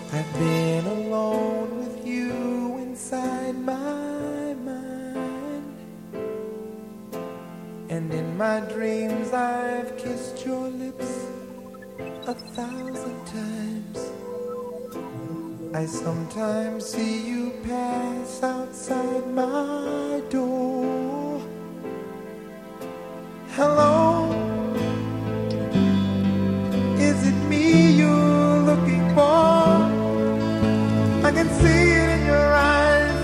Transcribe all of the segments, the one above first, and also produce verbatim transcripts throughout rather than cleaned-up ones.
I've been alone with you inside my mind, and in my dreams I've kissed your lips a thousand times. I sometimes see you pass outside my door. Hello, is it me you're looking for? I can see it in your eyes,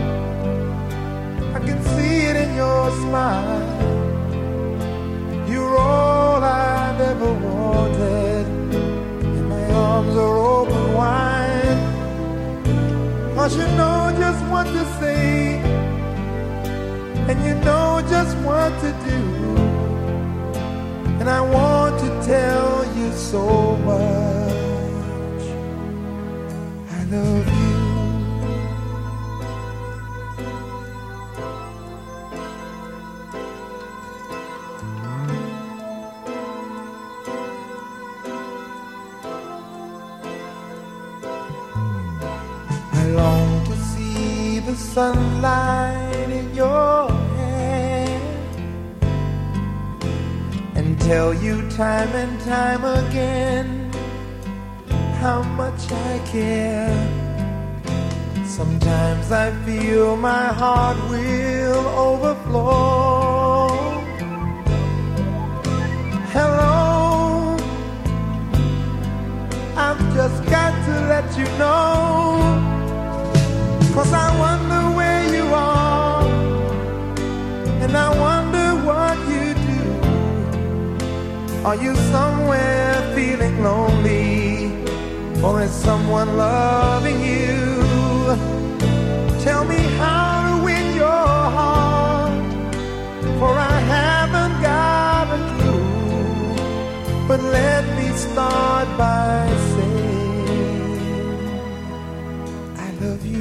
I can see it in your smile. You're all I've ever wanted, and my arms are open wide. 'Cause you know just what to say, and you know just what to do, and I want to tell you so much. I love you. I long to see the sunlight in your hair and tell you time and time again how much I care. Sometimes I feel my heart will overflow. Hello, I've just got to let you know, 'cause I wonder where you are, and I wonder what you do. Are you somewhere feeling lonely, or is someone loving you? Tell me how to win your heart, for I haven't got a clue. But let me start by saying I love you.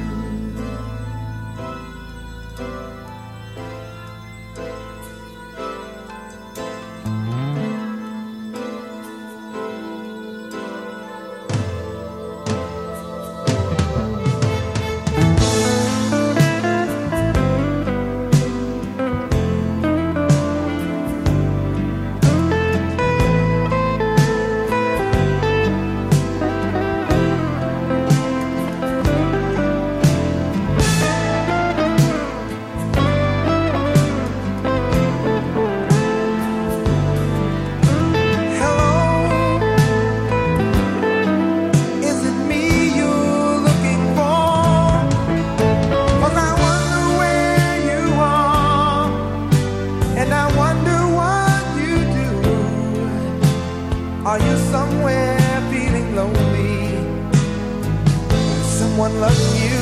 Are you somewhere feeling lonely? Someone loving you?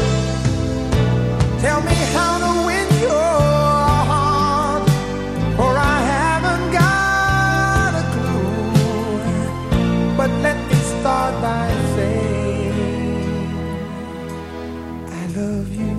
Tell me how to win your heart, for I haven't got a clue. But let me start by saying I love you.